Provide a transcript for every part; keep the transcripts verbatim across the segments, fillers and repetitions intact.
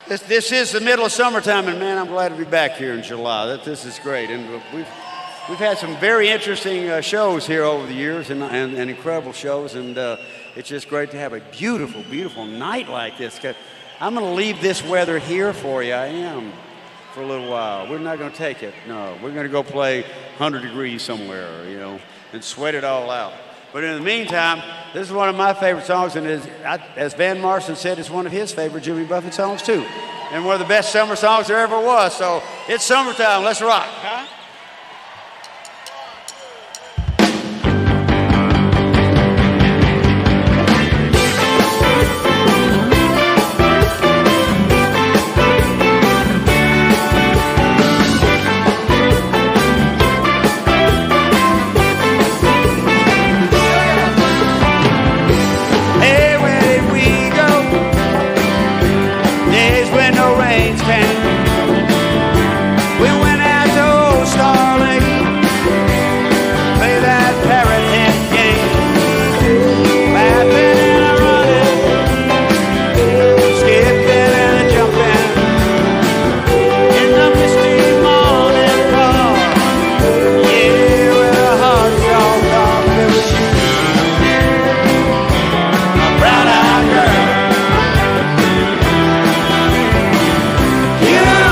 This, this is the middle of summertime, and man, I'm glad to be back here in July. That this is great, and we've we've had some very interesting uh, shows here over the years, and and, and incredible shows, and uh, it's just great to have a beautiful, beautiful night like this. I'm going to leave this weather here for you. I am for a little while. We're not going to take it. No, we're going to go play one hundred degrees somewhere, you know, and sweat it all out. But in the meantime, this is one of my favorite songs, and as, as Van Morrison said, it's one of his favorite Jimmy Buffett songs, too. And one of the best summer songs there ever was. So it's summertime. Let's rock. Huh? You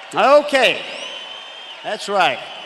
Okay. That's right.